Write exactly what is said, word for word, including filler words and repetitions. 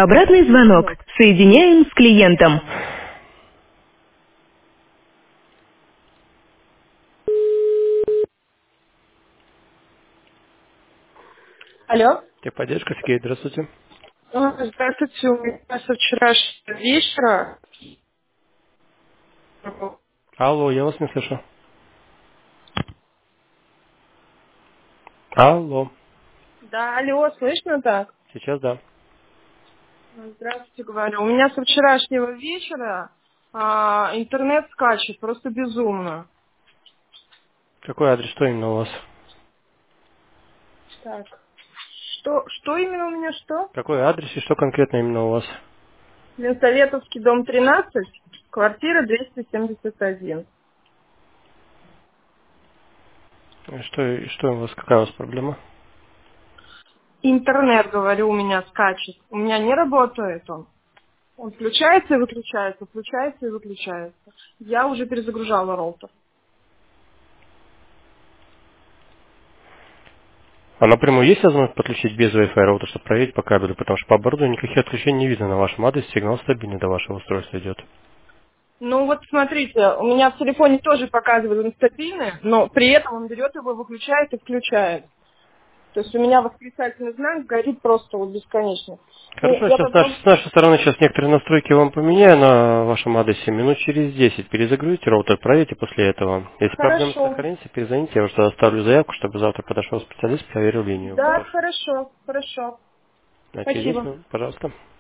Обратный звонок. Соединяем с клиентом. Алло. Техподдержка, Сергей, здравствуйте. А, Здравствуйте, у меня со вчерашнего вечера. Алло, я вас не слышу. Алло, Да, алло, слышно так? сейчас да. Здравствуйте, говорю. У меня со вчерашнего вечера а, интернет скачет просто безумно. Какой адрес, что именно у вас? Так. Что, что именно у меня что? Какой адрес и что конкретно именно у вас? Ленсоветовский дом тринадцать, квартира двести семьдесят один. И Что, и что у вас, какая у вас проблема? Интернет, говорю, у меня скачет. У меня не работает он. Он включается и выключается, включается и выключается. Я уже перезагружала роутер. А напрямую есть возможность подключить без Wi-Fi роутер, чтобы проверить по кабелю, потому что по оборудованию никаких отключений не видно на вашем адресе, сигнал стабильный до вашего устройства идет. Ну вот смотрите, у меня в телефоне тоже показывает он стабильный, но при этом он берет его, выключает и включает. То есть у меня восклицательный знак горит просто вот бесконечно. Ну, Хорошо, я сейчас с нашей, попробую. с нашей стороны сейчас некоторые настройки вам поменяю на вашем адресе. Минут через десять перезагрузите роутер, проверьте после этого. Если проблема Хорошо. сохранится, перезвоните, я уже оставлю заявку, чтобы завтра подошел специалист, проверил линию. Да, Тоже. хорошо, хорошо. На через десять Спасибо. минут, пожалуйста.